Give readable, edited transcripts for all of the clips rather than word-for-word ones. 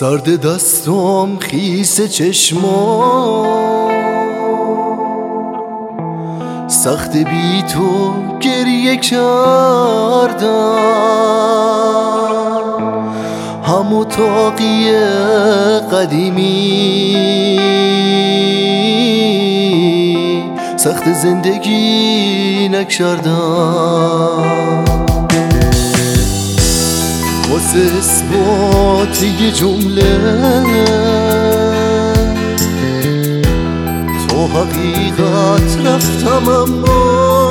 سرد دستم خیس چشمام، سخت بی تو گریه کردم، هم اتاقی قدیمی سخت زندگی نکردم. واسه اثبات یه جمله تو حقیقت رفتم، اما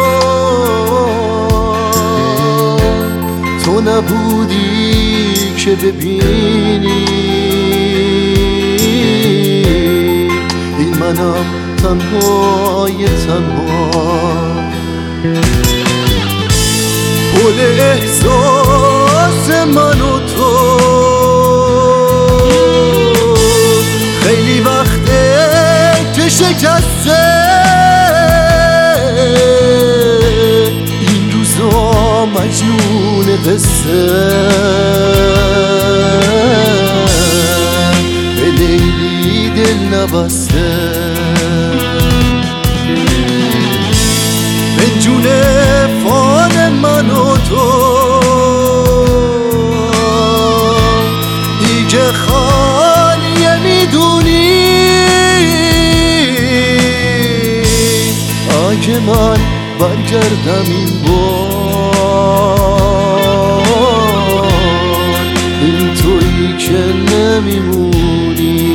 تو نبودی که ببینی این منم تنهای تنها. پل احساس من و تو خیلی وقته که شکسته، این روزا مجنون قصه به لیلی دل نبسته. بنجون فال من و تو دیگه خالیه، میدونی اگه من برگردم این بار، این تویی که نمیمونی.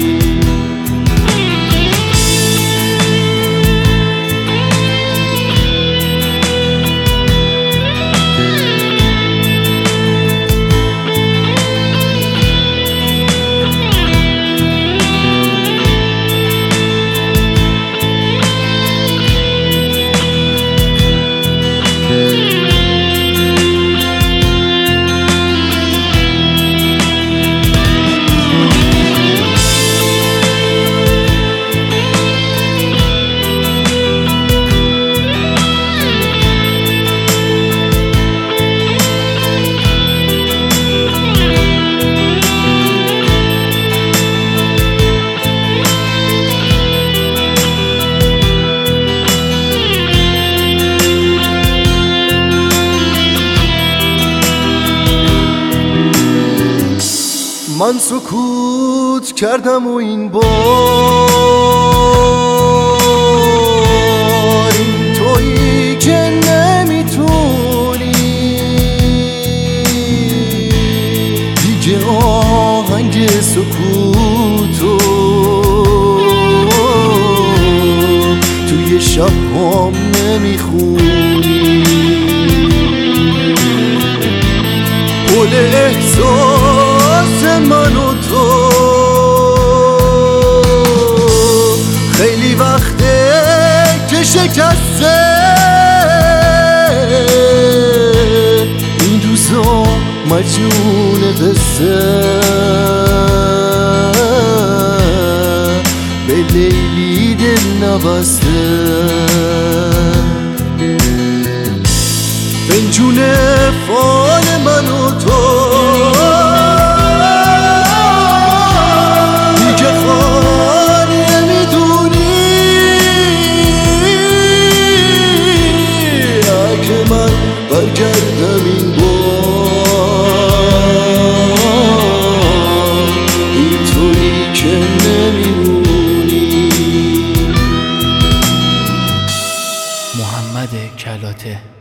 من سکوت کردم و این بار، این تویی که نمیتونی دیگه آهنگ سکوتو توی شب هم نمیخونی. پل احساس من و تو خیلی وقته که شکسته، این روزا مجنون قصه به لیلی دل نبسته. بنجون فال من و تو دیگه خالیه، میدونی اگه من برگردم این بار، این تویی که نمیمونی. محمد کلاته.